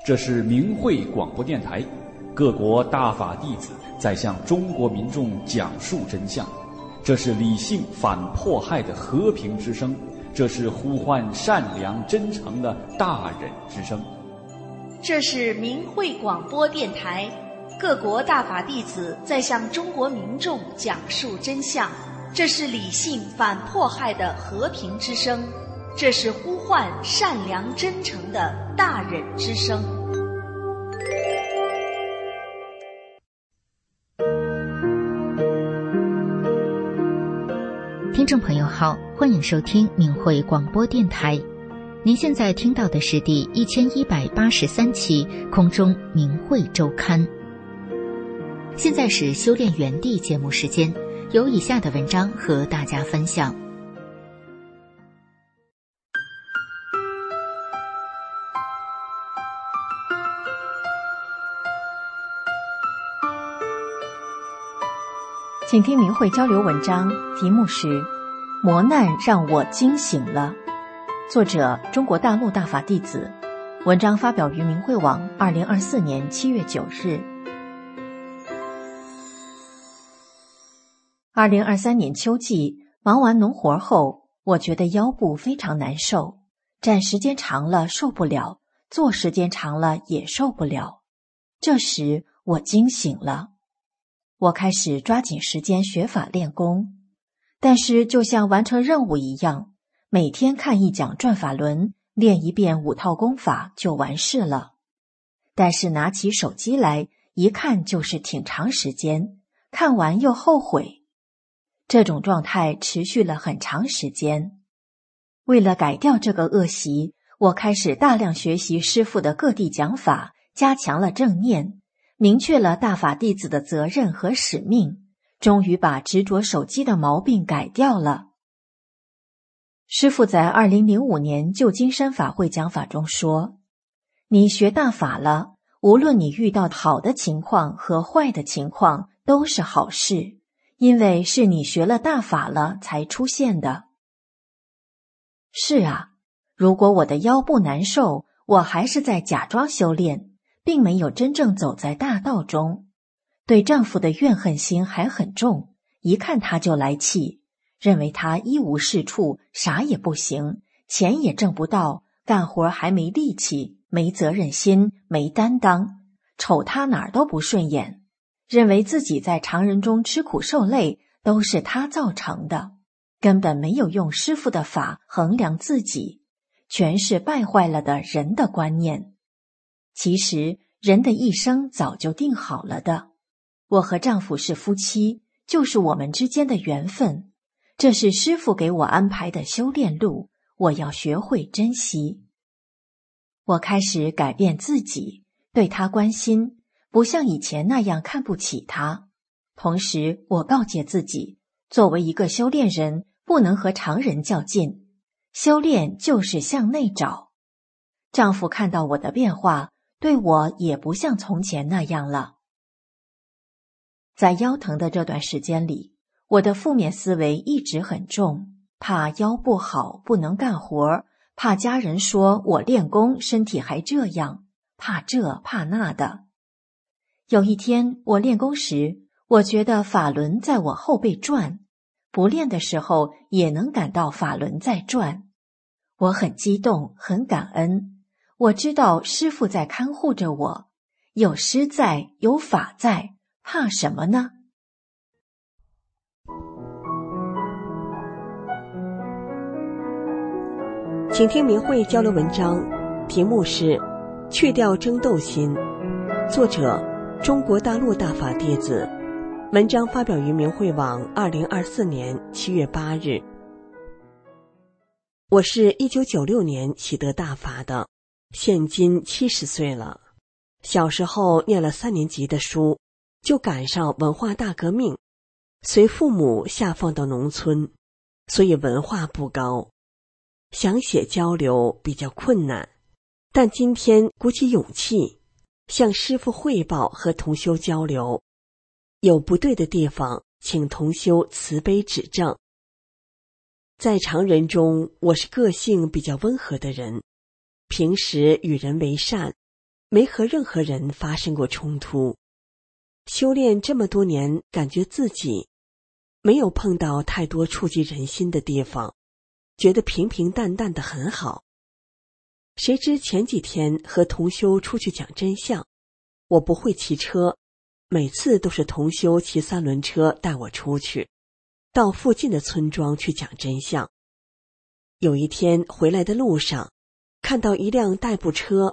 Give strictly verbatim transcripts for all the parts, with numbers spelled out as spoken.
这是明慧广播电台，各国大法弟子在向中国民众讲述真相。这是理性反迫害的和平之声，这是呼唤善良真诚的大忍之声。 这是明慧广播电台，各国大法弟子在向中国民众讲述真相。这是理性反迫害的和平之声，这是呼唤善良真诚的大忍之声。 听众朋友好，欢迎收听明慧广播电台。您现在听到的是第一千一百八十三期空中明慧周刊。现在是修炼园地节目时间，有以下的文章和大家分享。 请听明慧交流文章，题目是《磨难让我惊醒了》，作者中国大陆大法弟子，文章发表于明慧网二零二四年七月九日。二零二三年秋季，忙完农活后，我觉得腰部非常难受，站时间长了受不了，坐时间长了也受不了。这时我惊醒了。我开始抓紧时间学法练功，但是就像完成任务一样，每天看一讲转法轮，练一遍五套功法就完事了。但是拿起手机来一看就是挺长时间，看完又后悔。这种状态持续了很长时间。为了改掉这个恶习，我开始大量学习师父的各地讲法，加强了正念，明确了大法弟子的责任和使命，终于把执着手机的毛病改掉了。师父在二零零五年旧金山法会讲法中说，你学大法了，无论你遇到好的情况和坏的情况都是好事，因为是你学了大法了才出现的。是啊，如果我的腰部难受，我还是在假装修炼，并没有真正走在大道中。对丈夫的怨恨心还很重，一看他就来气，认为他一无是处，啥也不行，钱也挣不到，干活还没力气，没责任心，没担当，瞅他哪儿都不顺眼，认为自己在常人中吃苦受累都是他造成的，根本没有用师父的法衡量自己，全是败坏了的人的观念。其实人的一生早就定好了的，我和丈夫是夫妻，就是我们之间的缘分，这是师父给我安排的修炼路，我要学会珍惜。我开始改变自己，对他关心，不像以前那样看不起他。同时我告诫自己，作为一个修炼人，不能和常人较劲，修炼就是向内找。丈夫看到我的变化，对我也不像从前那样了。在腰疼的这段时间里，我的负面思维一直很重，怕腰不好不能干活，怕家人说我练功身体还这样，怕这怕那的。有一天我练功时，我觉得法轮在我后背转，不练的时候也能感到法轮在转。我很激动，很感恩，我知道师父在看护着我，有师在，有法在，怕什么呢？ 请听明慧交流文章，题目是《去掉争斗心》，作者中国大陆大法弟子，文章发表于明慧网二零二四年七月八日。我是一九九六年习得大法的，现今七十岁了。小时候念了三年级的书，就赶上文化大革命，随父母下放到农村，所以文化不高，想写交流比较困难。但今天鼓起勇气向师父汇报和同修交流，有不对的地方请同修慈悲指正。在常人中，我是个性比较温和的人，平时与人为善， 没和任何人发生过冲突。修炼这么多年，感觉自己没有碰到太多触及人心的地方，觉得平平淡淡的很好。谁知前几天和同修出去讲真相，我不会骑车，每次都是同修骑三轮车带我出去，到附近的村庄去讲真相。有一天回来的路上，看到一辆代步车，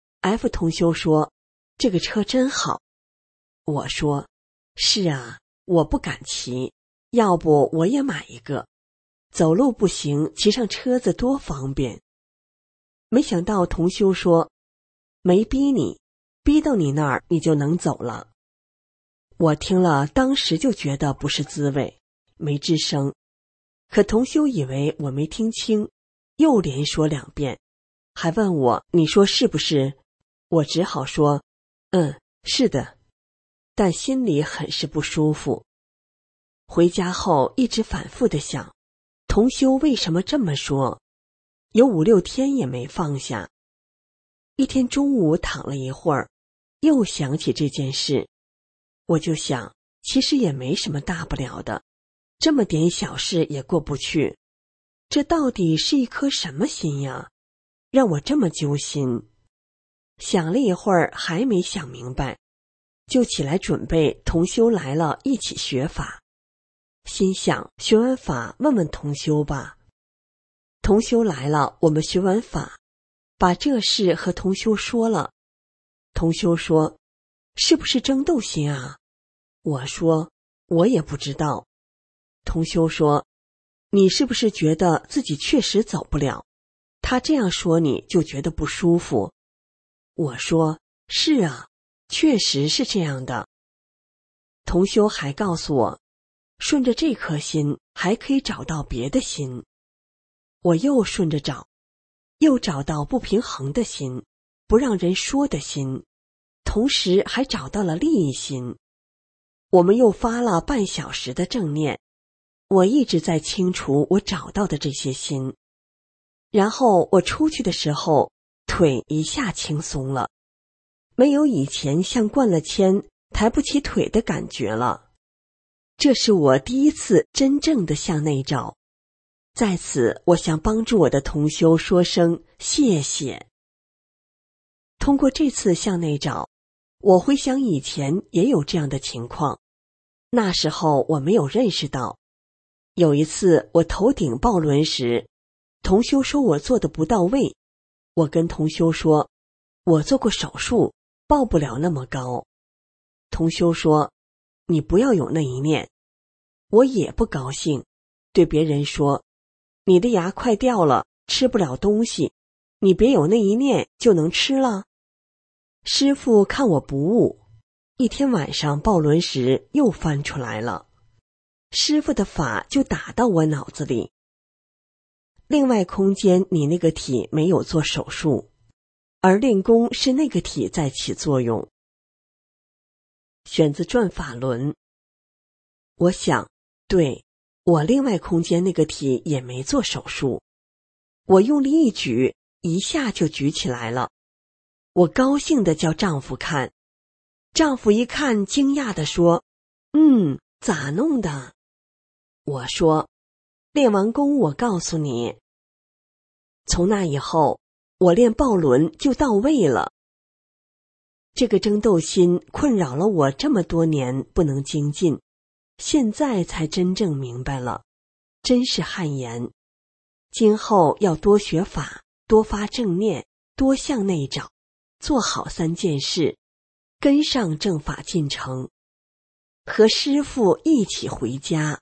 F 同修说这个车真好。我说是啊，我不敢骑，要不我也买一个，走路不行，骑上车子多方便。没想到同修说没逼你，逼到你那儿你就能走了。我听了当时就觉得不是滋味，没吱声。可同修以为我没听清，又连说两遍，还问我你说是不是？我只好说嗯，是的，但心里很是不舒服。回家后一直反复地想，同修为什么这么说？有五六天也没放下。一天中午躺了一会儿，又想起这件事，我就想，其实也没什么大不了的，这么点小事也过不去，这到底是一颗什么心呀？让我这么揪心。想了一会儿还没想明白，就起来准备同修来了一起学法。心想学完法问问同修吧。同修来了，我们学完法，把这事和同修说了。同修说是不是争斗心啊？我说我也不知道。同修说你是不是觉得自己确实走不了？他这样说你就觉得不舒服？我说是啊，确实是这样的。同修还告诉我，顺着这颗心还可以找到别的心。我又顺着找，又找到不平衡的心，不让人说的心，同时还找到了利益心。我们又发了半小时的正念，我一直在清除我找到的这些心。然后我出去的时候，腿一下轻松了，没有以前像灌了铅抬不起腿的感觉了。这是我第一次真正的向内找，在此我想帮助我的同修说声谢谢。通过这次向内找，我回想以前也有这样的情况，那时候我没有认识到。有一次我头顶抱轮时，同修说我做的不到位，我跟同修说我做过手术，抱不了那么高。同修说你不要有那一念。我也不高兴，对别人说你的牙快掉了，吃不了东西，你别有那一念就能吃了。师父看我不悟，一天晚上抱轮时又翻出来了，师父的法就打到我脑子里。另外空间你那个体没有做手术，而练功是那个体在起作用。选自转法轮。我想，对，我另外空间那个体也没做手术，我用力一举，一下就举起来了。我高兴地叫丈夫看，丈夫一看惊讶地说，嗯，咋弄的？我说，练完功我告诉你。从那以后，我练抱轮就到位了。这个争斗心困扰了我这么多年，不能精进，现在才真正明白了，真是汗颜。今后要多学法，多发正念，多向内找，做好三件事，跟上正法进程，和师父一起回家。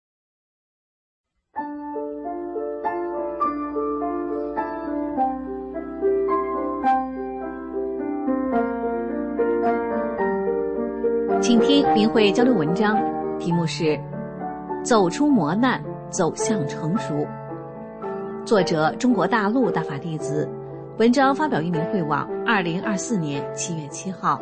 请听明慧交流文章，题目是走出磨难，走向成熟。作者中国大陆大法弟子，文章发表于明慧网二零二四年七月七号。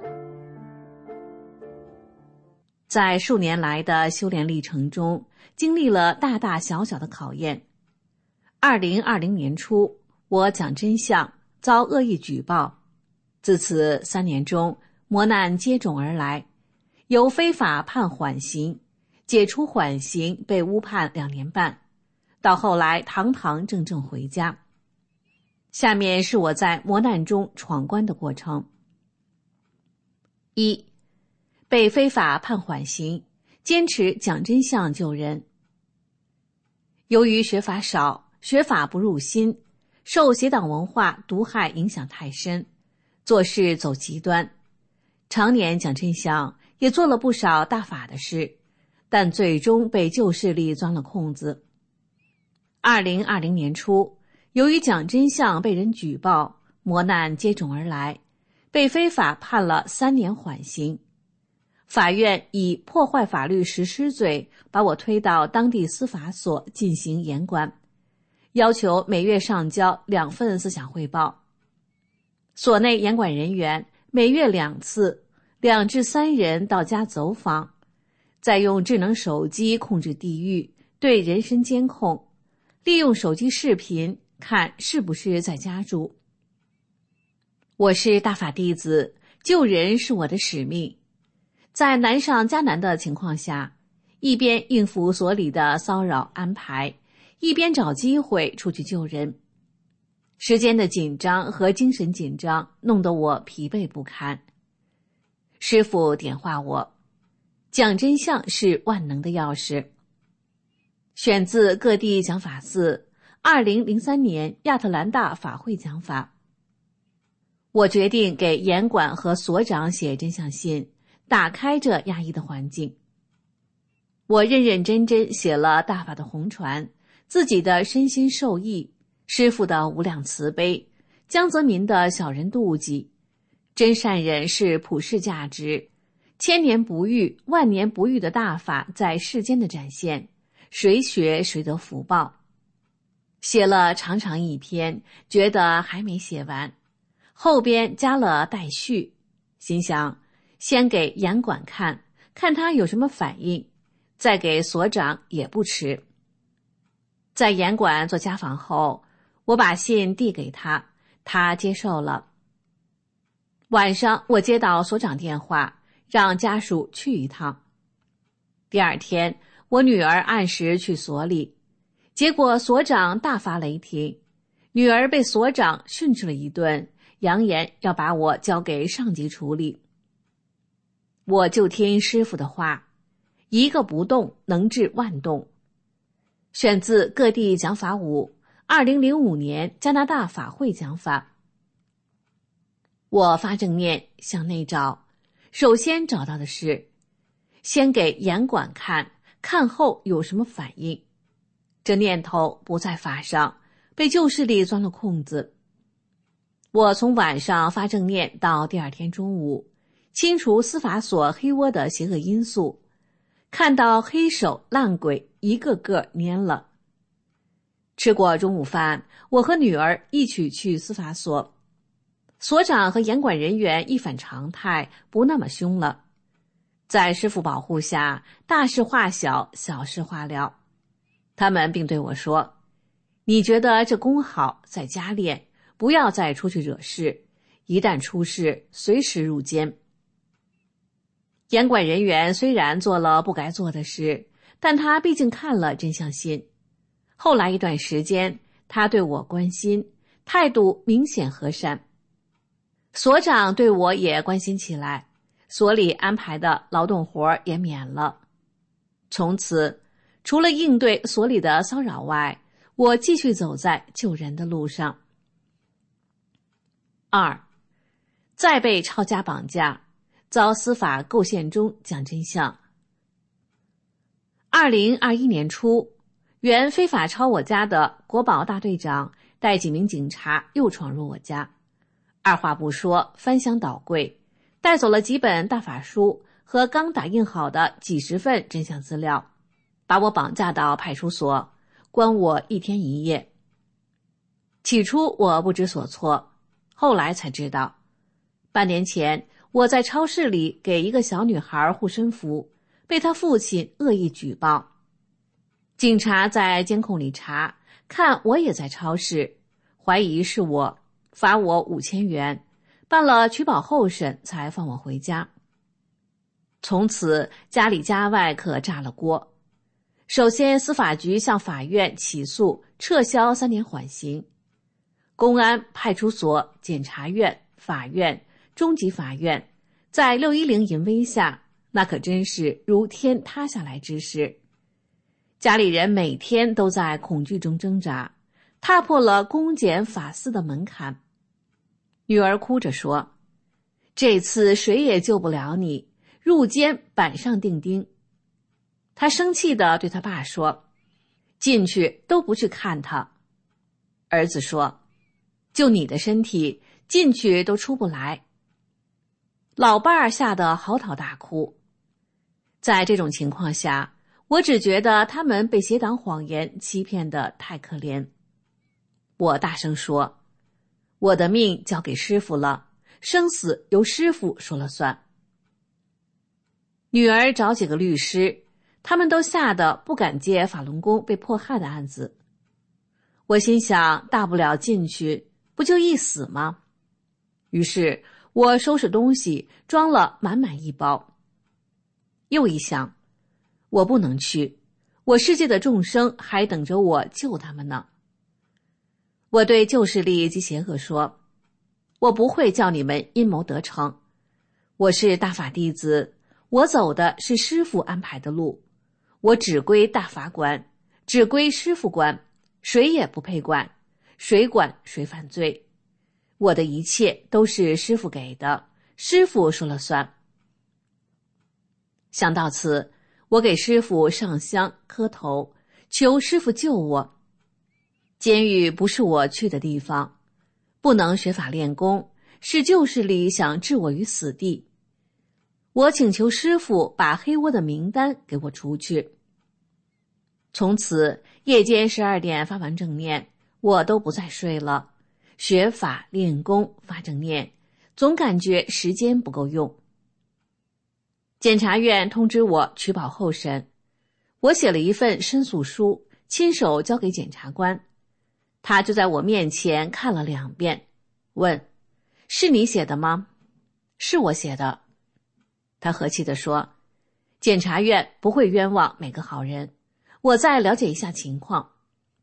在数年来的修炼历程中，经历了大大小小的考验。二零二零年初，我讲真相遭恶意举报， 自此三年中，磨难接踵而来，由非法判缓刑，解除缓刑被误判两年半，到后来堂堂正正回家。下面是我在磨难中闯关的过程。一、被非法判缓刑，坚持讲真相救人。由于学法少，学法不入心，受邪党文化毒害影响太深，做事走极端，常年讲真相，也做了不少大法的事，但最终被旧势力钻了空子。二零二零年初，由于讲真相被人举报，磨难接踵而来，被非法判了三年缓刑。法院以破坏法律实施罪把我推到当地司法所进行严管，要求每月上交两份思想汇报。所内严管人员每月两次，两至三人到家走访，再用智能手机控制地域，对人身监控，利用手机视频看是不是在家住。我是大法弟子，救人是我的使命。在难上加难的情况下，一边应付所里的骚扰安排，一边找机会出去救人。时间的紧张和精神紧张弄得我疲惫不堪。师父点化我，讲真相是万能的钥匙。选自各地讲法寺二零零三年亚特兰大法会讲法。我决定给严管和所长写真相信，打开这压抑的环境。我认认真真写了大法的红传，自己的身心受益，师父的无量慈悲，江泽民的小人妒忌，真善忍是普世价值，千年不遇万年不遇的大法在世间的展现，谁学谁得福报。写了长长一篇，觉得还没写完，后边加了待续，心想先给严管看，看他有什么反应，再给所长也不迟。在严管做家访后，我把信递给他，他接受了。晚上我接到所长电话，让家属去一趟。第二天，我女儿按时去所里，结果所长大发雷霆，女儿被所长训斥了一顿，扬言要把我交给上级处理。我就听师父的话，一个不动能治万动。选自各地讲法五二零零五年加拿大法会讲法。我发正念向内找，首先找到的是先给严管看，看后有什么反应。这念头不在法上，被旧势力钻了空子。我从晚上发正念到第二天中午，清除司法所黑窝的邪恶因素，看到黑手烂鬼一个个蔫了。吃过中午饭，我和女儿一起去司法所。所长和严管人员一反常态，不那么凶了。在师父保护下，大事化小，小事化了。他们并对我说，你觉得这功好，在家练，不要再出去惹事，一旦出事，随时入监。严管人员虽然做了不该做的事，但他毕竟看了真相信。后来一段时间，他对我关心，态度明显和善。所长对我也关心起来，所里安排的劳动活也免了。从此，除了应对所里的骚扰外，我继续走在救人的路上。二，再被抄家绑架，遭司法构陷中讲真相。二零二一年初，原非法抄我家的国保大队长带几名警察又闯入我家，二话不说，翻箱倒柜，带走了几本大法书和刚打印好的几十份真相资料，把我绑架到派出所，关我一天一夜。起初我不知所措，后来才知道，半年前我在超市里给一个小女孩护身符，被她父亲恶意举报。警察在监控里查，看我也在超市，怀疑是我，罚我五千元， 办了取保候审才放我回家。从此家里家外可炸了锅。首先司法局向法院起诉撤销三年缓刑，公安、派出所、检察院、法院、中级法院在六一零淫威下，那可真是如天塌下来之势。家里人每天都在恐惧中挣扎，踏破了公检法司的门槛。女儿哭着说，这次谁也救不了你，入监板上钉钉。她生气地对他爸说，进去都不去看他。儿子说，就你的身体，进去都出不来。老伴儿吓得嚎啕大哭。在这种情况下，我只觉得他们被邪党谎言欺骗得太可怜。我大声说，我的命交给师父了，生死由师父说了算。女儿找几个律师，他们都吓得不敢接法轮功被迫害的案子。我心想，大不了进去，不就一死吗？于是我收拾东西，装了满满一包。又一想，我不能去，我世界的众生还等着我救他们呢。我对旧势力及邪恶说，我不会叫你们阴谋得逞，我是大法弟子，我走的是师父安排的路，我只归大法管，只归师父管，谁也不配管，谁管谁犯罪。我的一切都是师父给的，师父说了算。想到此，我给师父上香磕头，求师父救我。监狱不是我去的地方，不能学法练功，是旧势力想置我于死地。我请求师父把黑窝的名单给我除去。从此夜间十二点发完正念，我都不再睡了，学法练功发正念，总感觉时间不够用。检察院通知我取保候审，我写了一份申诉书，亲手交给检察官，他就在我面前看了两遍，问，是你写的吗？是我写的。他和气地说，检察院不会冤枉每个好人，我再了解一下情况。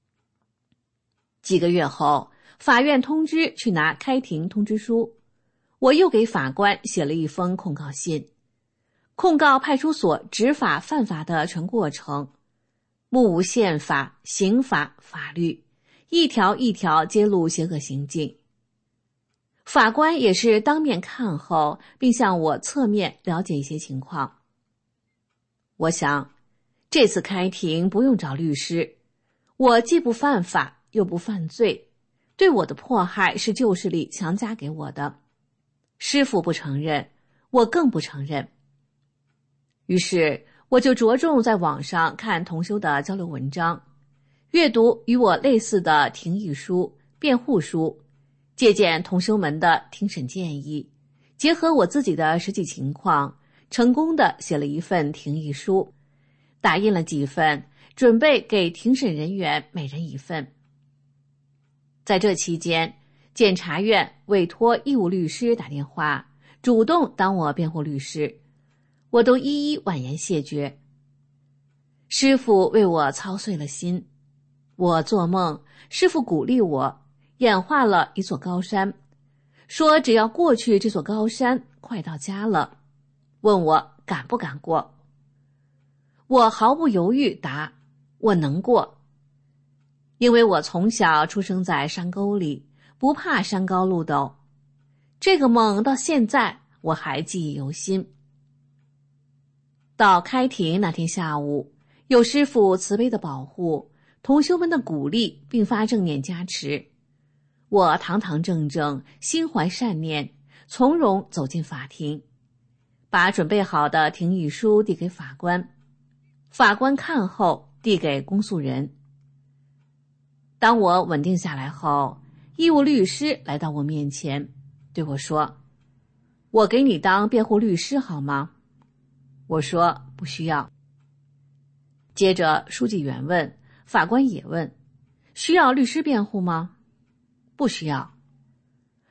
几个月后，法院通知去拿开庭通知书，我又给法官写了一封控告信，控告派出所执法犯法的全过程，目无宪法、刑法、法律，一条一条揭露邪恶行径。法官也是当面看后，并向我侧面了解一些情况。我想，这次开庭不用找律师，我既不犯法又不犯罪，对我的迫害是旧势力强加给我的，师父不承认，我更不承认。于是我就着重在网上看同修的交流文章，阅读与我类似的庭议书、辩护书，借鉴同修们的庭审建议，结合我自己的实际情况，成功地写了一份庭议书，打印了几份，准备给庭审人员每人一份。在这期间，检察院委托义务律师打电话，主动当我辩护律师，我都一一婉言谢绝。师父为我操碎了心，我做梦，师父鼓励我，演化了一座高山，说只要过去这座高山，快到家了，问我敢不敢过。我毫不犹豫答，我能过，因为我从小出生在山沟里，不怕山高路陡。这个梦到现在我还记忆犹新。到开庭那天下午，有师父慈悲的保护，同修们的鼓励，并发正念加持，我堂堂正正，心怀善念，从容走进法庭，把准备好的庭议书递给法官，法官看后递给公诉人。当我稳定下来后，义务律师来到我面前，对我说，我给你当辩护律师好吗？我说不需要。接着书记员问，法官也问，需要律师辩护吗？不需要。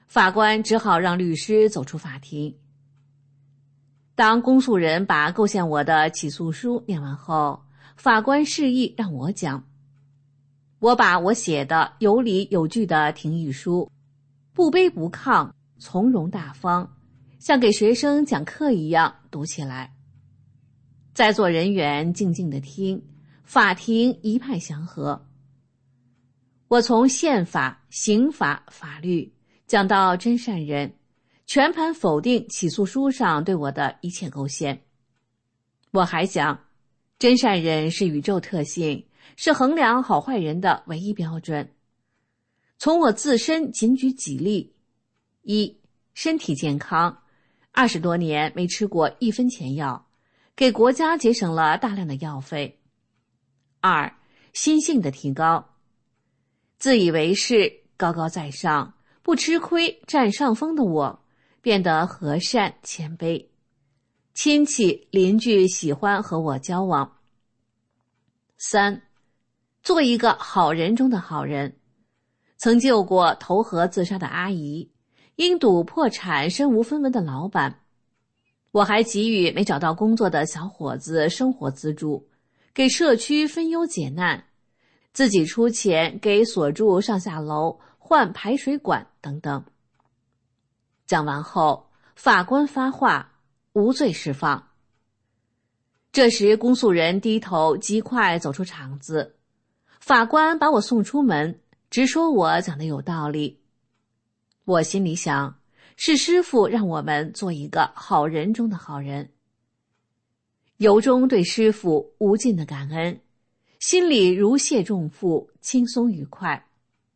法官只好让律师走出法庭。当公诉人把构陷我的起诉书念完后，法官示意让我讲。我把我写的有理有据的庭议书，不卑不亢，从容大方，像给学生讲课一样读起来。在座人员静静地听，法庭一派祥和。我从宪法、刑法、法律讲到真善人，全盘否定起诉书上对我的一切构陷。我还讲，真善人是宇宙特性，是衡量好坏人的唯一标准。从我自身仅举几例：一、身体健康，二十多年没吃过一分钱药，给国家节省了大量的药费。二、心性的提高，自以为是、高高在上、不吃亏、占上风的我，变得和善谦卑，亲戚邻居喜欢和我交往。三、做一个好人中的好人，曾救过投河自杀的阿姨，因赌破产身无分文的老板。我还给予没找到工作的小伙子生活资助，给社区分忧解难，自己出钱给所住上下楼换排水管等等。讲完后，法官发话，无罪释放。这时公诉人低头极快走出场子，法官把我送出门，直说我讲的有道理。我心里想，是师父让我们做一个好人中的好人，由衷对师父无尽的感恩，心里如释重负，轻松愉快。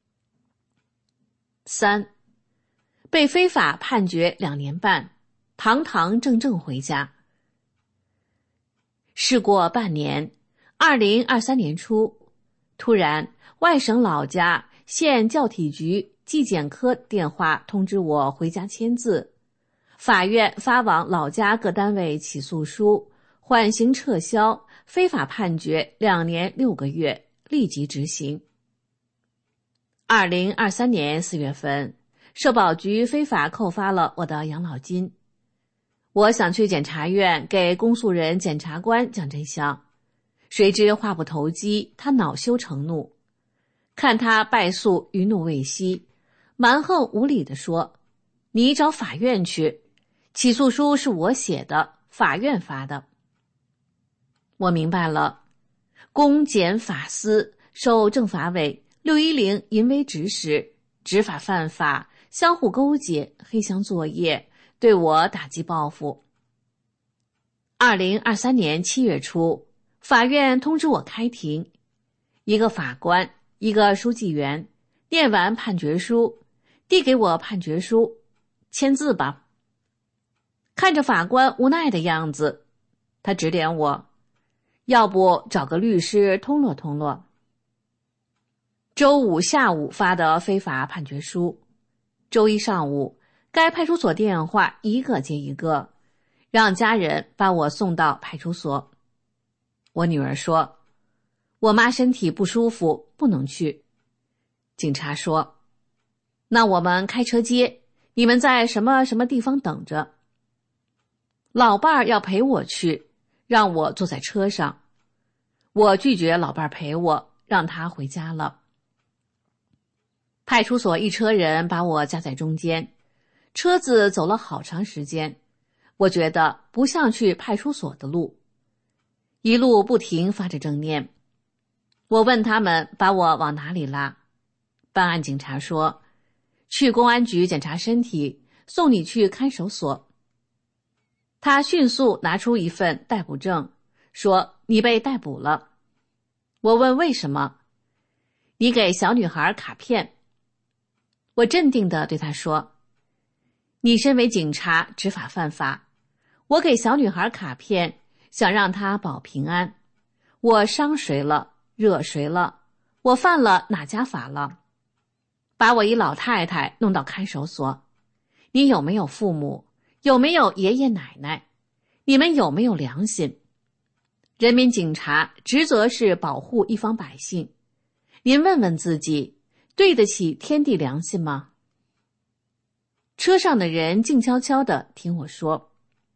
三、被非法判决两年半，堂堂正正回家。事过半年，二零二三年初，突然外省老家县教体局纪检科电话通知我回家签字，法院发往老家各单位起诉书，缓刑撤销，非法判决两年六个月，立即执行。二零二三年四月份，社保局非法扣发了我的养老金。我想去检察院给公诉人检察官讲真相，谁知话不投机，他恼羞成怒。看他败诉余怒未息，蛮横无理地说，你找法院去，起诉书是我写的，法院发的。我明白了，公检法司受政法委六一零淫威指使，执法犯法，相互勾结，黑箱作业，对我打击报复。二零二三年七月初，法院通知我开庭，一个法官，一个书记员，念完判决书，递给我判决书，签字吧。看着法官无奈的样子，他指点我，要不找个律师通络通络。周五下午发的非法判决书，周一上午，该派出所电话一个接一个，让家人把我送到派出所。我女儿说，我妈身体不舒服，不能去。警察说，那我们开车接，你们在什么什么地方等着。老伴儿要陪我去，让我坐在车上。我拒绝老伴儿陪我，让他回家了。派出所一车人把我夹在中间，车子走了好长时间，我觉得不像去派出所的路，一路不停发着正念。我问他们把我往哪里拉，办案警察说，去公安局检查身体，送你去看守所。他迅速拿出一份逮捕证，说你被逮捕了。我问为什么，你给小女孩卡片。我镇定地对他说，你身为警察执法犯法，我给小女孩卡片，想让她保平安。我伤谁了，惹谁了，我犯了哪家法了？把我一老太太弄到看守所，你有没有父母？有没有爷爷奶奶？你们有没有良心？人民警察职责是保护一方百姓，您问问自己，对得起天地良心吗？ 车上的人静悄悄地听我说。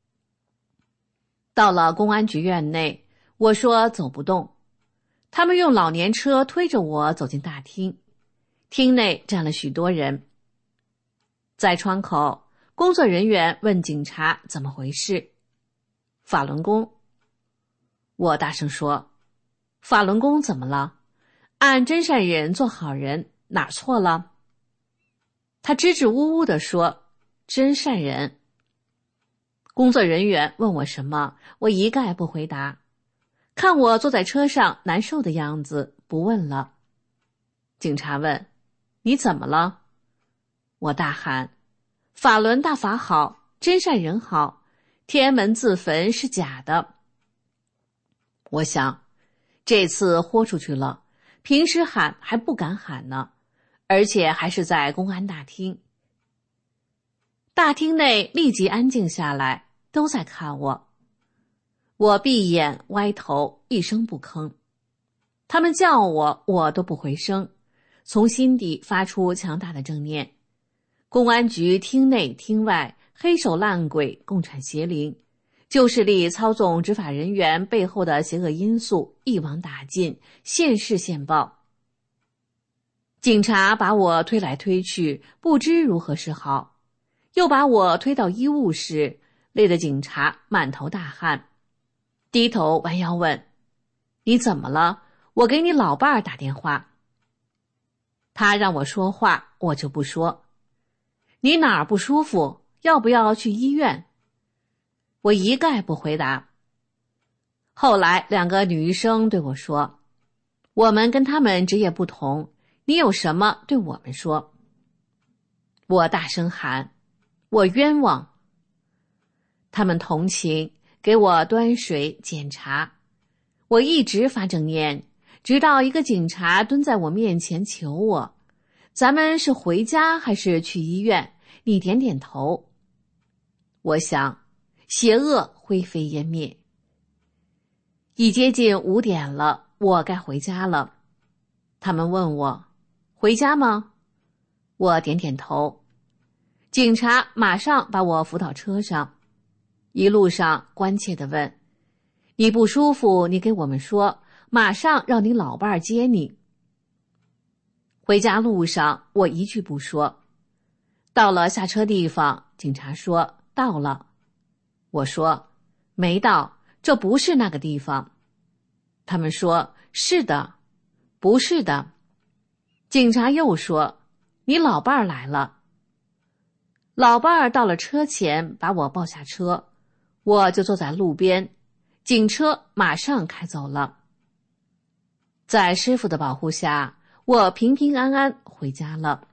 到了公安局院内，我说走不动，他们用老年车推着我走进大厅，厅内站了许多人。在窗口，工作人员问警察怎么回事。法轮功。我大声说，法轮功怎么了？按真善忍做好人，哪儿错了？他支支吾吾地说，真善忍。工作人员问我什么，我一概不回答。看我坐在车上难受的样子，不问了。警察问，你怎么了？我大喊，法轮大法好，真善人好，天安门自焚是假的。我想，这次豁出去了，平时喊还不敢喊呢，而且还是在公安大厅。大厅内立即安静下来，都在看我。我闭眼歪头，一声不吭。他们叫我，我都不回声，从心底发出强大的正念。公安局厅内厅外，黑手烂鬼、共产邪灵，旧势力操纵执法人员背后的邪恶因素一网打尽，现世现报。警察把我推来推去，不知如何是好，又把我推到医务室，累得警察满头大汗，低头弯腰问，你怎么了？我给你老伴儿打电话。他让我说话，我就不说。你哪儿不舒服？要不要去医院？我一概不回答。后来两个女医生对我说，我们跟他们职业不同，你有什么对我们说。我大声喊，我冤枉。他们同情，给我端水检查。我一直发正念，直到一个警察蹲在我面前求我，咱们是回家还是去医院？你点点头。我想，邪恶灰飞烟灭。已接近五点了，我该回家了。他们问我，回家吗？我点点头。警察马上把我扶到车上，一路上关切地问，你不舒服，你给我们说，马上让你老伴儿接你。回家路上，我一句不说。到了下车地方，警察说到了。我说没到，这不是那个地方。他们说是的，不是的。警察又说你老伴儿来了。老伴儿到了车前，把我抱下车，我就坐在路边，警车马上开走了。在师父的保护下，我平平安安回家了。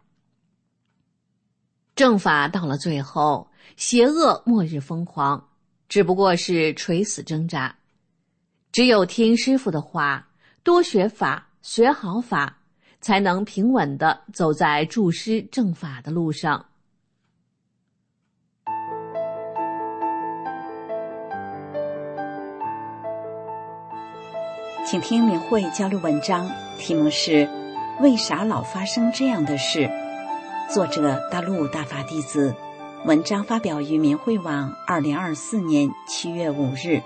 正法到了最后，邪恶末日疯狂，只不过是垂死挣扎。只有听师父的话，多学法，学好法，才能平稳地走在助师正法的路上。 请听明慧交流文章，题目是为啥老发生这样的事？作者大陆大法弟子，文章发表于明慧网二零二四年七月五日。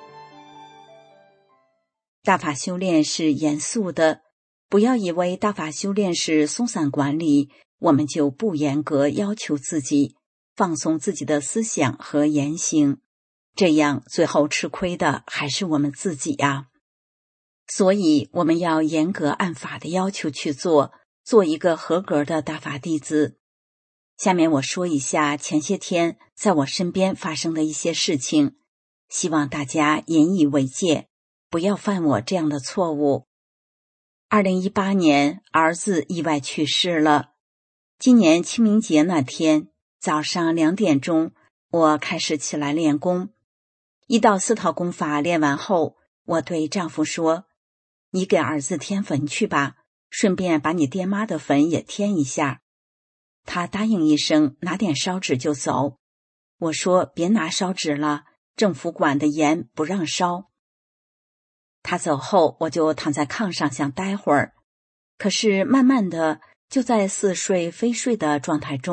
大法修炼是严肃的，不要以为大法修炼是松散管理，我们就不严格要求自己，放松自己的思想和言行，这样最后吃亏的还是我们自己呀。所以我们要严格按法的要求去做，做一个合格的大法弟子。下面我说一下前些天在我身边发生的一些事情，希望大家引以为戒，不要犯我这样的错误。二零一八年，儿子意外去世了。今年清明节那天，早上两点钟，我开始起来练功。一到四套功法练完后，我对丈夫说，你给儿子添坟去吧，顺便把你爹妈的坟也添一下。他答应一声，拿点烧纸就走。我说别拿烧纸了，政府管得严，不让烧。他走后，我就躺在炕上想待会儿，可是慢慢的就在似睡非睡的状态中，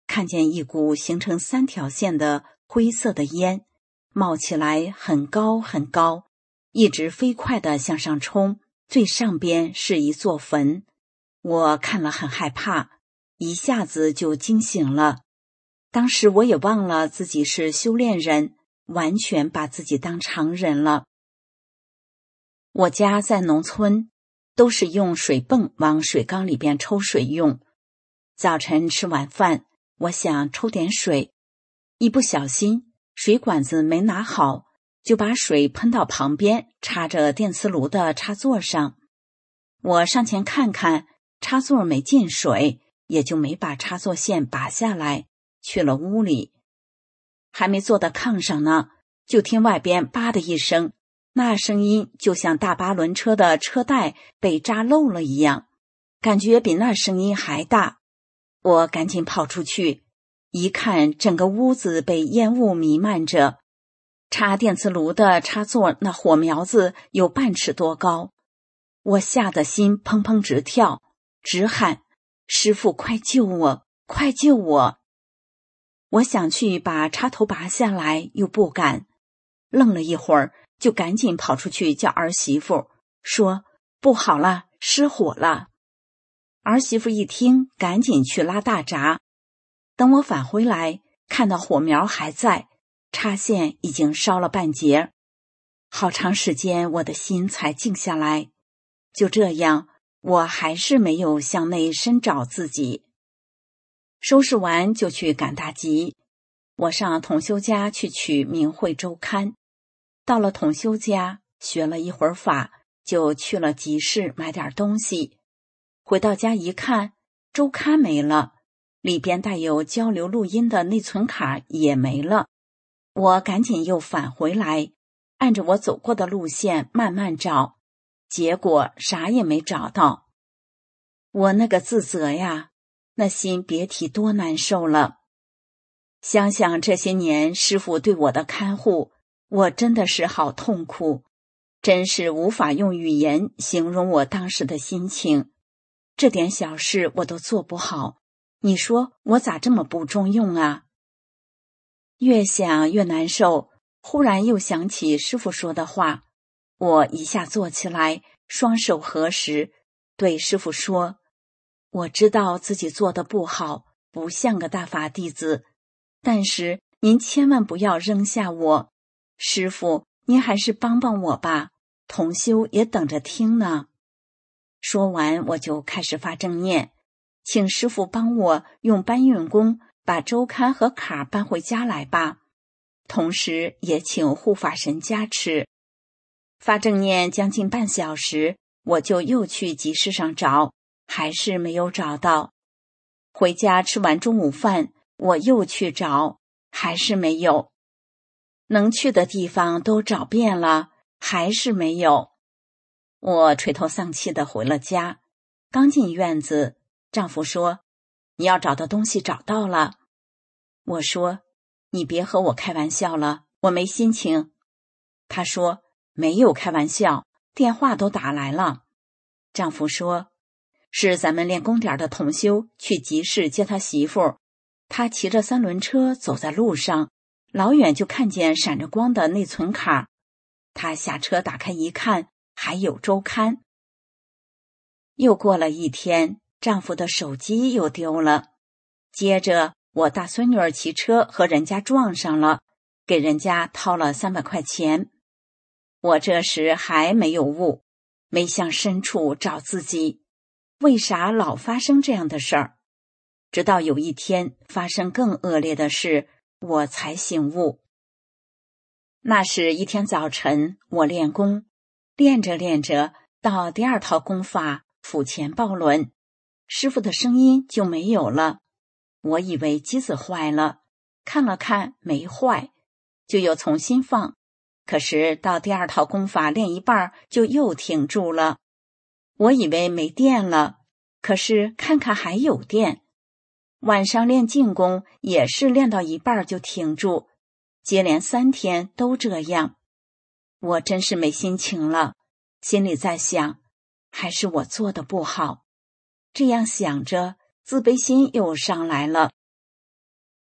看见一股形成三条线的灰色的烟，冒起来很高很高，一直飞快地向上冲，最上边是一座坟。我看了很害怕，一下子就惊醒了。当时我也忘了自己是修炼人，完全把自己当常人了。我家在农村，都是用水泵往水缸里边抽水用。早晨吃晚饭，我想抽点水，一不小心水管子没拿好，就把水喷到旁边插着电磁炉的插座上。我上前看看，插座没进水，也就没把插座线拔下来，去了屋里。还没坐到炕上呢，就听外边叭的一声，那声音就像大八轮车的车带被扎漏了一样，感觉比那声音还大。我赶紧跑出去，一看整个屋子被烟雾弥漫着，插电磁炉的插座那火苗子有半尺多高。我吓得心砰砰直跳，直喊：师父，快救我，快救我！我想去把插头拔下来，又不敢，愣了一会儿，就赶紧跑出去叫儿媳妇，说：不好了，失火了。儿媳妇一听，赶紧去拉大闸。等我返回来，看到火苗还在，插线已经烧了半截。好长时间我的心才静下来。就这样，我还是没有向内深找自己。收拾完就去赶大集，我上统修家去取《明慧周刊》。到了统修家，学了一会儿法，就去了集市买点东西。回到家一看，周刊没了，里边带有交流录音的内存卡也没了。我赶紧又返回来，按着我走过的路线慢慢找，结果啥也没找到。我那个自责呀，那心别提多难受了。想想这些年师父对我的看护，我真的是好痛苦，真是无法用语言形容我当时的心情。这点小事我都做不好，你说我咋这么不中用啊？越想越难受，忽然又想起师父说的话，我一下坐起来，双手合十，对师父说：我知道自己做的不好，不像个大法弟子，但是您千万不要扔下我，师父您还是帮帮我吧，同修也等着听呢。说完我就开始发正念，请师父帮我用搬运工把周刊和卡搬回家来吧，同时也请护法神加持。发正念将近半小时，我就又去集市上找，还是没有找到。回家吃完中午饭，我又去找，还是没有。能去的地方都找遍了，还是没有。我垂头丧气地回了家，刚进院子，丈夫说：你要找的东西找到了。我说：你别和我开玩笑了，我没心情。他说：没有开玩笑，电话都打来了。丈夫说：是咱们练功点的同修去集市接他媳妇，他骑着三轮车走在路上，老远就看见闪着光的内存卡，他下车打开一看，还有周刊。又过了一天，丈夫的手机又丢了，接着我大孙女儿骑车和人家撞上了，给人家掏了三百块钱。我这时还没有悟，没向深处找自己，为啥老发生这样的事儿？直到有一天发生更恶劣的事，我才醒悟。那是一天早晨，我练功，练着练着，到第二套功法腹前抱轮，师父的声音就没有了。我以为机子坏了，看了看没坏，就又重新放。可是到第二套功法练一半就又停住了。我以为没电了，可是看看还有电。晚上练静功也是练到一半就停住，接连三天都这样。我真是没心情了，心里在想，还是我做的不好。这样想着，自卑心又上来了。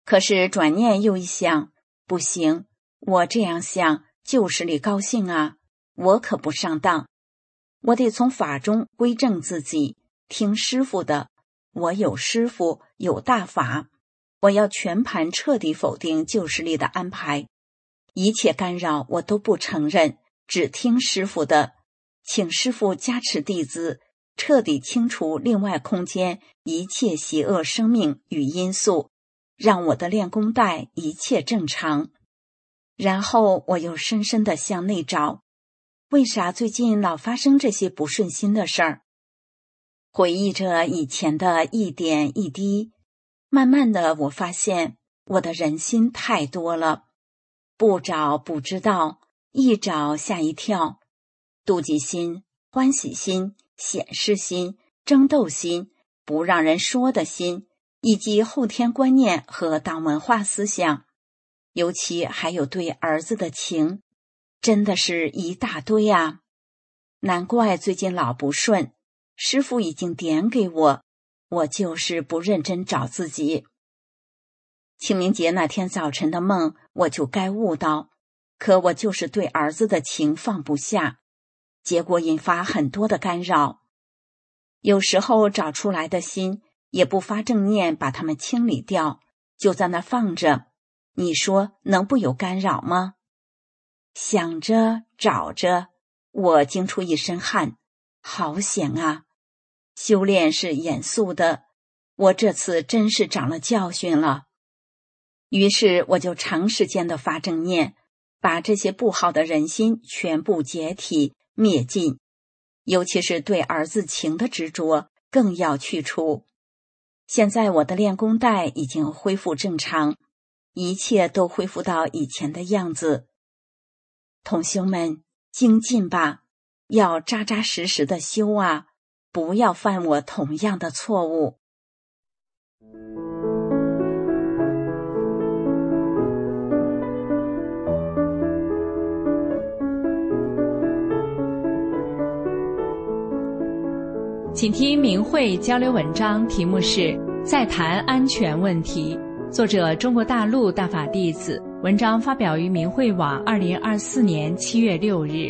可是转念又一想，不行，我这样想旧时里高兴啊，我可不上当，我得从法中归正自己，听师父的，我有师父，有大法，我要全盘彻底否定旧时里的安排，一切干扰我都不承认，只听师父的，请师父加持弟子，彻底清除另外空间一切邪恶生命与因素，让我的练功带一切正常。然后我又深深地向内找，为啥最近老发生这些不顺心的事儿？回忆着以前的一点一滴，慢慢的我发现我的人心太多了，不找不知道，一找吓一跳。妒忌心、欢喜心、显示心、争斗心、不让人说的心，以及后天观念和党文化思想，尤其还有对儿子的情，真的是一大堆啊！难怪最近老不顺，师父已经点给我，我就是不认真找自己。清明节那天早晨的梦，我就该悟到，可我就是对儿子的情放不下，结果引发很多的干扰。有时候找出来的心也不发正念把它们清理掉，就在那放着，你说能不有干扰吗？想着找着，我惊出一身汗，好险啊！修炼是严肃的，我这次真是长了教训了。于是我就长时间的发正念，把这些不好的人心全部解体灭尽，尤其是对儿子情的执着更要去除。现在我的练功带已经恢复正常，一切都恢复到以前的样子。同修们，精进吧，要扎扎实实的修啊，不要犯我同样的错误。 请听明慧交流文章，题目是《再谈安全问题》，作者中国大陆大法弟子，文章发表于明慧网二零二四年七月六日。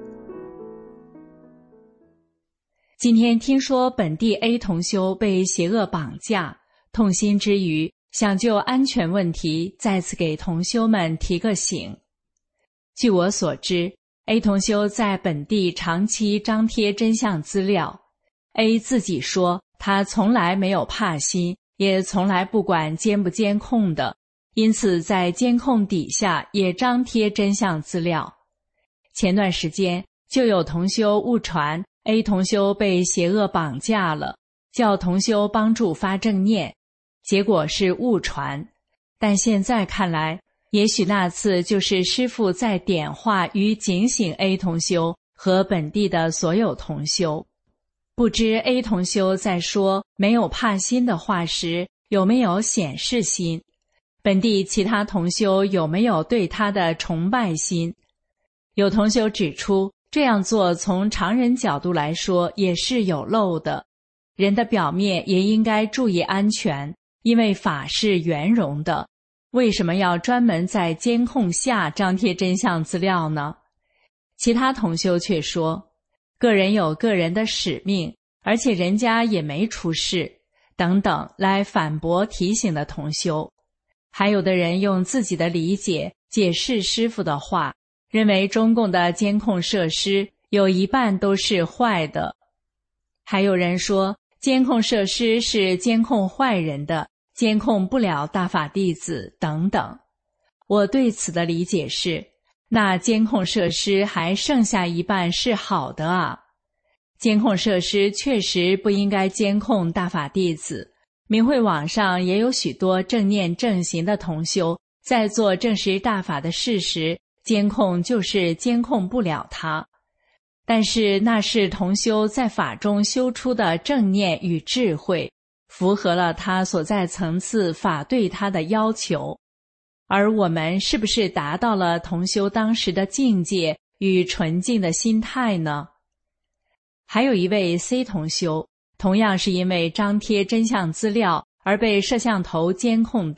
今天听说本地 A 同修被邪恶绑架，痛心之余，想就安全问题再次给同修们提个醒。据我所知， A 同修在本地长期张贴真相资料。A 自己说他从来没有怕心，也从来不管监不监控的，因此在监控底下也张贴真相资料。前段时间就有同修误传 A 同修被邪恶绑架了，叫同修帮助发正念，结果是误传。但现在看来，也许那次就是师父在点化与警醒 A 同修和本地的所有同修。不知 A 同修在说没有怕心的话时，有没有显示心？本地其他同修有没有对他的崇拜心？有同修指出，这样做从常人角度来说也是有漏的。人的表面也应该注意安全，因为法是圆融的，为什么要专门在监控下张贴真相资料呢？其他同修却说，个人有个人的使命，而且人家也没出事，等等来反驳提醒的同修。还有的人用自己的理解解释师父的话，认为中共的监控设施有一半都是坏的。还有人说，监控设施是监控坏人的，监控不了大法弟子等等。我对此的理解是，那监控设施还剩下一半是好的啊。监控设施确实不应该监控大法弟子，明慧网上也有许多正念正行的同修在做证实大法的事时，监控就是监控不了他。但是那是同修在法中修出的正念与智慧，符合了他所在层次法对他的要求。而我们是不是达到了同修当时的境界与纯净的心态呢？还有一位 C 同修，同样是因为张贴真相资料而被摄像头监控到，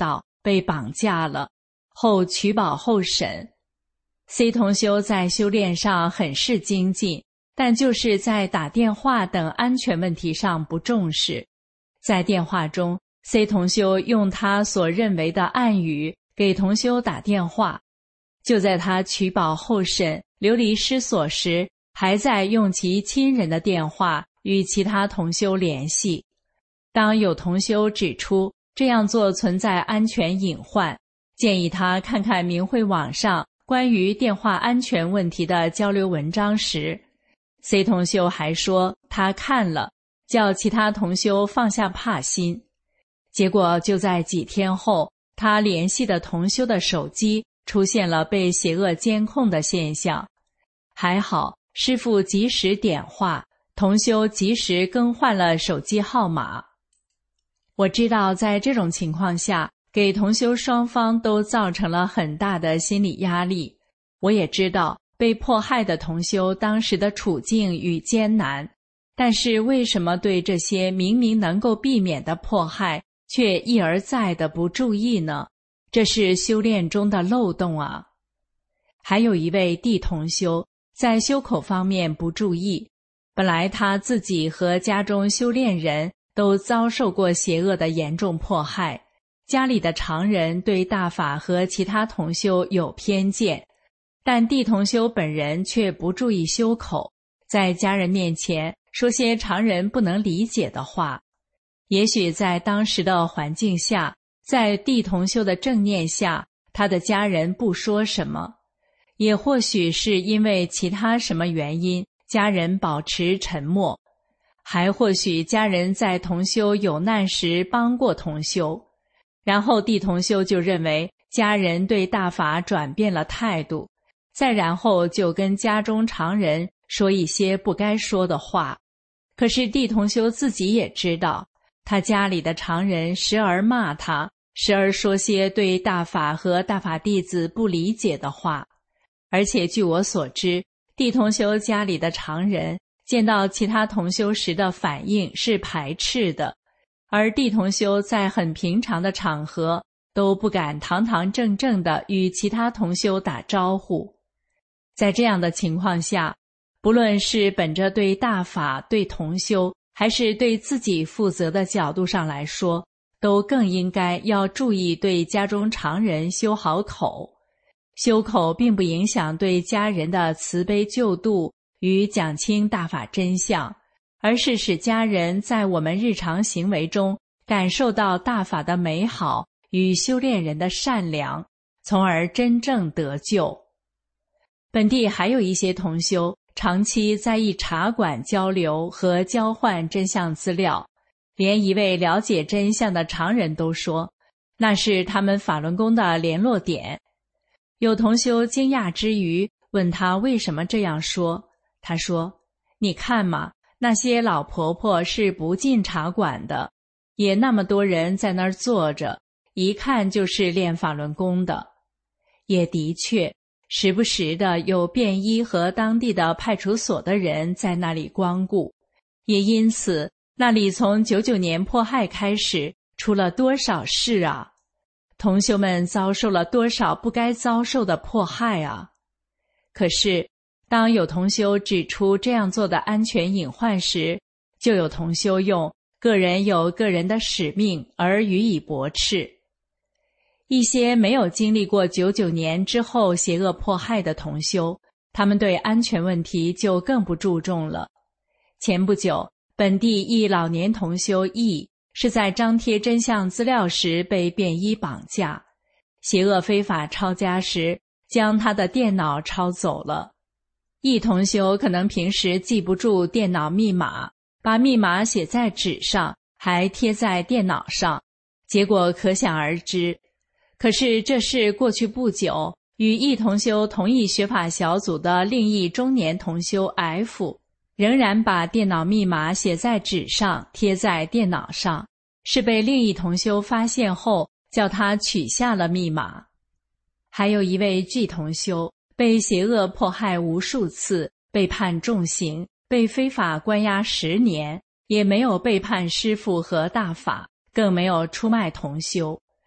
被绑架了，后取保候审。C 同修在修炼上很是精进，但就是在打电话等安全问题上不重视。在电话中， C 同修用他所认为的暗语给同修打电话，就在他取保候审流离失所时，还在用其亲人的电话与其他同修联系。当有同修指出这样做存在安全隐患，建议他看看明慧网上关于电话安全问题的交流文章时， C 同修还说他看了，叫其他同修放下怕心。结果就在几天后，他联系的同修的手机出现了被邪恶监控的现象。还好师父及时点化，同修及时更换了手机号码。我知道在这种情况下，给同修双方都造成了很大的心理压力。我也知道被迫害的同修当时的处境与艰难，但是为什么对这些明明能够避免的迫害却一而再的不注意呢？这是修炼中的漏洞啊。还有一位弟同修在修口方面不注意，本来他自己和家中修炼人都遭受过邪恶的严重迫害，家里的常人对大法和其他同修有偏见，但弟同修本人却不注意修口，在家人面前说些常人不能理解的话。也许在当时的环境下，在弟同修的正念下，他的家人不说什么，也或许是因为其他什么原因，家人保持沉默，还或许家人在同修有难时帮过同修，然后弟同修就认为家人对大法转变了态度，再然后就跟家中常人说一些不该说的话。可是弟同修自己也知道，他家里的常人时而骂他，时而说些对大法和大法弟子不理解的话。而且据我所知，弟同修家里的常人见到其他同修时的反应是排斥的，而弟同修在很平常的场合都不敢堂堂正正地与其他同修打招呼。在这样的情况下，不论是本着对大法、对同修，还是对自己负责的角度上来说，都更应该要注意对家中常人修好口。修口并不影响对家人的慈悲救度与讲清大法真相，而是使家人在我们日常行为中感受到大法的美好与修炼人的善良，从而真正得救。本地还有一些同修长期在一茶馆交流和交换真相资料，连一位了解真相的常人都说，那是他们法轮功的联络点。有同修惊讶之余问他为什么这样说，他说，你看嘛，那些老婆婆是不进茶馆的，也那么多人在那儿坐着，一看就是练法轮功的。也的确，时不时的有便衣和当地的派出所的人在那里光顾，也因此那里从九九年迫害开始出了多少事啊，同修们遭受了多少不该遭受的迫害啊！可是当有同修指出这样做的安全隐患时，就有同修用个人有个人的使命而予以驳斥。一些没有经历过九九年之后邪恶迫害的同修，他们对安全问题就更不注重了。前不久，本地一老年同修 E是在张贴真相资料时被便衣绑架，邪恶非法抄家时将他的电脑抄走了。E同修可能平时记不住电脑密码，把密码写在纸上，还贴在电脑上，结果可想而知。可是这是过去不久，与 E 同修同一学法小组的另一中年同修 F仍然把电脑密码写在纸上，贴在电脑上，是被另一同修发现后叫他取下了密码。还有一位 G 同修被邪恶迫害无数次，被判重刑，被非法关押十年，也没有背叛师父和大法，更没有出卖同修。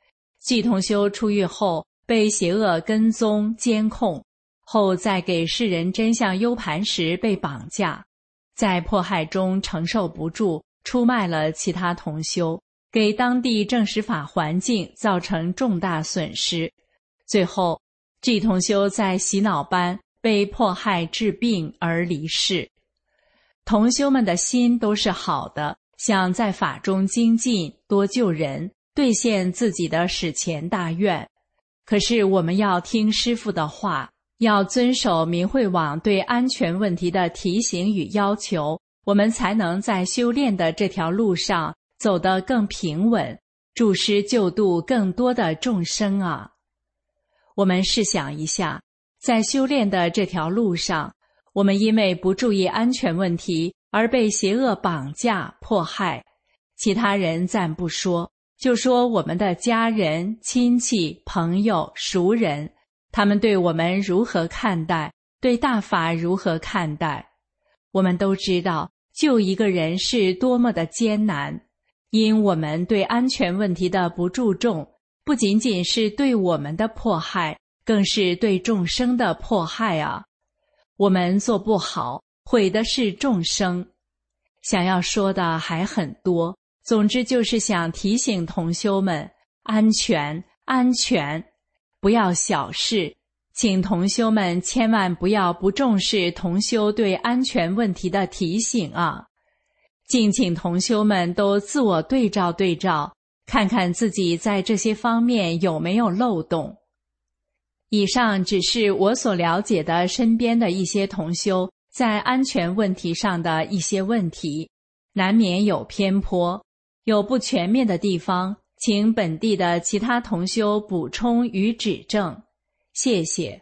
季同修出狱后被邪恶跟踪监控，后在给世人真相 U 盘时被绑架，在迫害中承受不住，出卖了其他同修，给当地正实法环境造成重大损失。最后季同修在洗脑班被迫害致病而离世。同修们的心都是好的，想在法中精进，多救人，兑现自己的史前大愿。可是我们要听师父的话，要遵守明慧网对安全问题的提醒与要求，我们才能在修炼的这条路上走得更平稳，助师救度更多的众生啊！我们试想一下，在修炼的这条路上，我们因为不注意安全问题而被邪恶绑架迫害，其他人暂不说，就说我们的家人、亲戚、朋友、熟人，他们对我们如何看待，对大法如何看待。我们都知道救一个人是多么的艰难，因我们对安全问题的不注重，不仅仅是对我们的迫害，更是对众生的迫害啊！我们做不好，毁的是众生。想要说的还很多，总之就是想提醒同修们，安全，安全，不要小视。请同修们千万不要不重视同修对安全问题的提醒啊！敬请同修们都自我对照对照，看看自己在这些方面有没有漏洞。以上只是我所了解的身边的一些同修在安全问题上的一些问题，难免有偏颇，有不全面的地方，请本地的其他同修补充与指正。谢谢。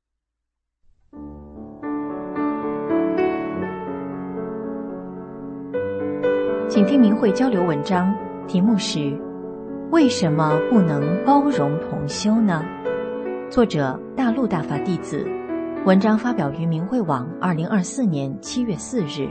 请听明慧交流文章，题目是为什么不能包容同修呢？作者大陆大法弟子，文章发表于明慧网二零二四年七月四日。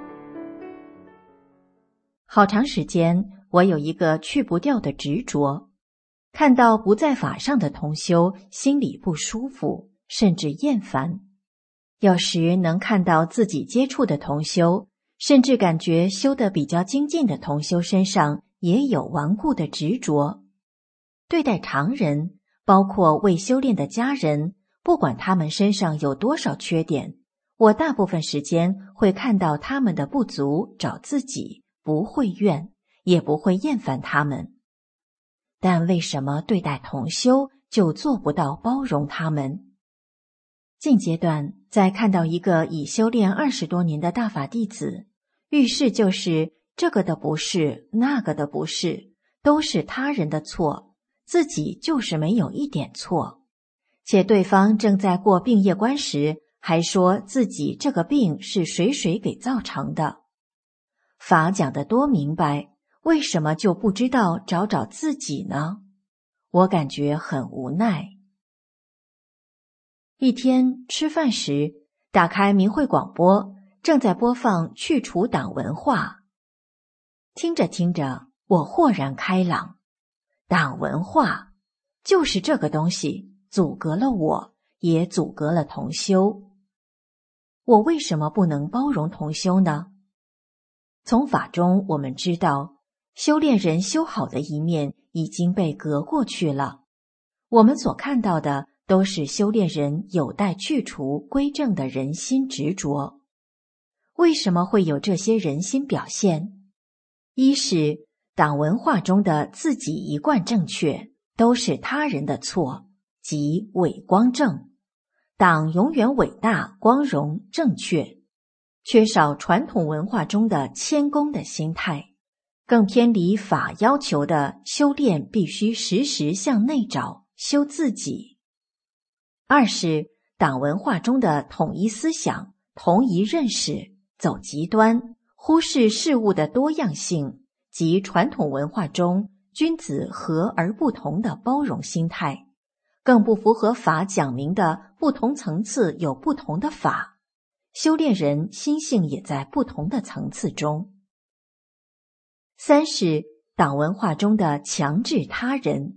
好长时间我有一个去不掉的执着，看到不在法上的同修，心里不舒服，甚至厌烦。有时能看到自己接触的同修，甚至感觉修得比较精进的同修身上也有顽固的执着。对待常人，包括未修炼的家人，不管他们身上有多少缺点，我大部分时间会看到他们的不足，找自己，不会怨，也不会厌烦他们。但为什么对待同修就做不到包容他们？近阶段在看到一个已修炼二十多年的大法弟子，遇事就是这个的不是，那个的不是，都是他人的错，自己就是没有一点错，且对方正在过病业关时，还说自己这个病是谁谁给造成的。法讲得多明白，为什么就不知道找找自己呢？我感觉很无奈。一天吃饭时，打开明慧广播，正在播放去除党文化。听着听着，我豁然开朗，党文化就是这个东西，阻隔了我，也阻隔了同修。我为什么不能包容同修呢？从法中我们知道，修炼人修好的一面已经被隔过去了，我们所看到的都是修炼人有待去除归正的人心执着。为什么会有这些人心表现？一是党文化中的自己一贯正确，都是他人的错，即伪光正。党永远伟大、光荣、正确，缺少传统文化中的谦恭的心态，更偏离法要求的修炼必须时时向内找，修自己。二是党文化中的统一思想、同一认识走极端，忽视事物的多样性，及传统文化中君子和而不同的包容心态，更不符合法讲明的不同层次有不同的法，修炼人心性也在不同的层次中。三是党文化中的强制他人，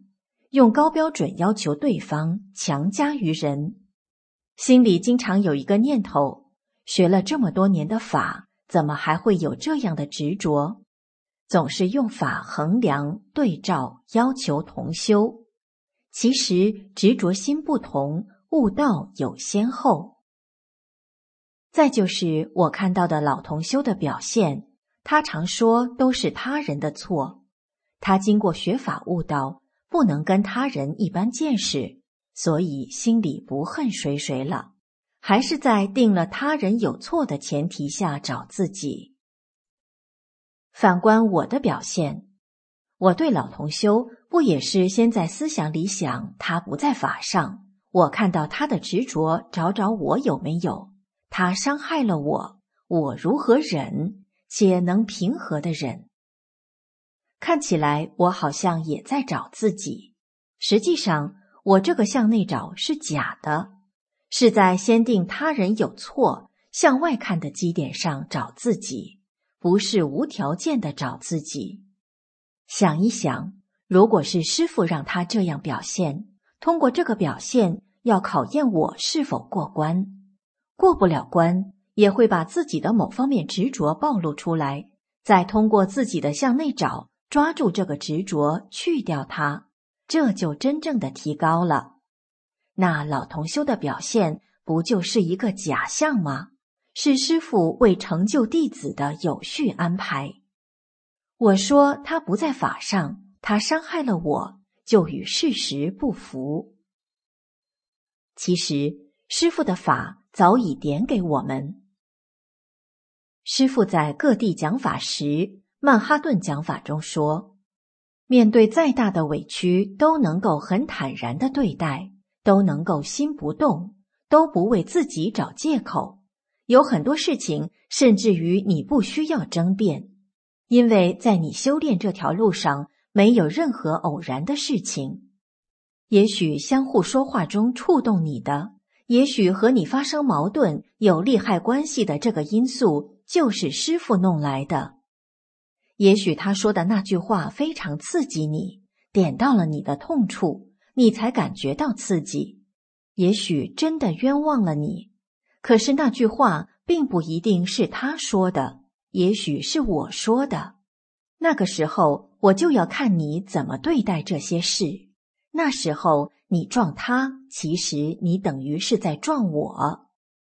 用高标准要求对方，强加于人。心里经常有一个念头，学了这么多年的法，怎么还会有这样的执着？总是用法衡量、对照、要求同修。其实执着心不同，悟道有先后。再就是我看到的老同修的表现，他常说都是他人的错。他经过学法悟道，不能跟他人一般见识，所以心里不恨谁谁了，还是在定了他人有错的前提下找自己。反观我的表现，我对老同修不也是先在思想里想他不在法上，我看到他的执着，找找我有没有，他伤害了我，我如何忍，且能平和的忍。看起来我好像也在找自己，实际上我这个向内找是假的，是在先定他人有错，向外看的基点上找自己，不是无条件的找自己。想一想，如果是师父让他这样表现，通过这个表现要考验我是否过关，过不了关，也会把自己的某方面执着暴露出来，再通过自己的向内找，抓住这个执着，去掉它，这就真正的提高了。那老同修的表现不就是一个假象吗？是师父为成就弟子的有序安排。我说他不在法上，他伤害了我，就与事实不符。其实师父的法早已点给我们。师父在各地讲法时，曼哈顿讲法中说，面对再大的委屈都能够很坦然地对待，都能够心不动，都不为自己找借口。有很多事情甚至于你不需要争辩，因为在你修炼这条路上没有任何偶然的事情。也许相互说话中触动你的，也许和你发生矛盾有利害关系的这个因素就是师父弄来的。也许他说的那句话非常刺激你，点到了你的痛处，你才感觉到刺激。也许真的冤枉了你，可是那句话并不一定是他说的，也许是我说的。那个时候我就要看你怎么对待这些事。那时候你撞他，其实你等于是在撞我。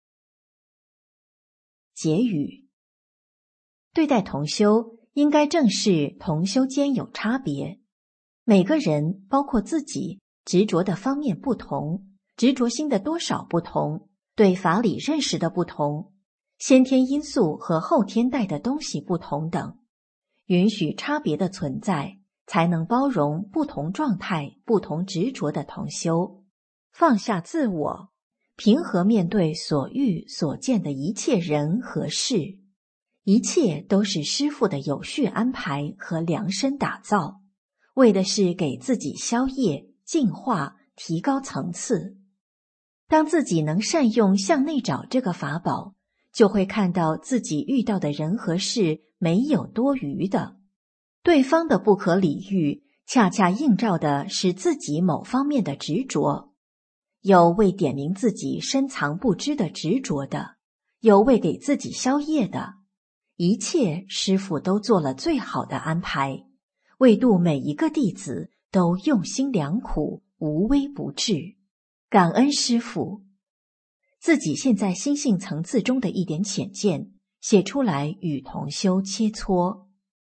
结语：对待同修，应该正视同修间有差别。每个人，包括自己，执着的方面不同，执着心的多少不同，对法理认识的不同，先天因素和后天带的东西不同等，允许差别的存在，才能包容不同状态、不同执着的同修，放下自我，平和面对所遇所见的一切人和事。一切都是师父的有序安排和量身打造，为的是给自己消业、净化、提高层次。当自己能善用向内找这个法宝，就会看到自己遇到的人和事没有多余的，对方的不可理喻，恰恰映照的是自己某方面的执着。有为点明自己深藏不知的执着的，有为给自己消业的，一切师父都做了最好的安排，为度每一个弟子都用心良苦，无微不至。感恩师父，自己现在心性层次中的一点浅见，写出来与同修切磋。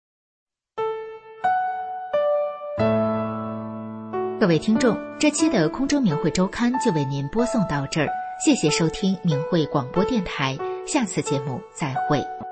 各位听众，这期的空中明慧周刊就为您播送到这儿，谢谢收听明慧广播电台，下次节目再会。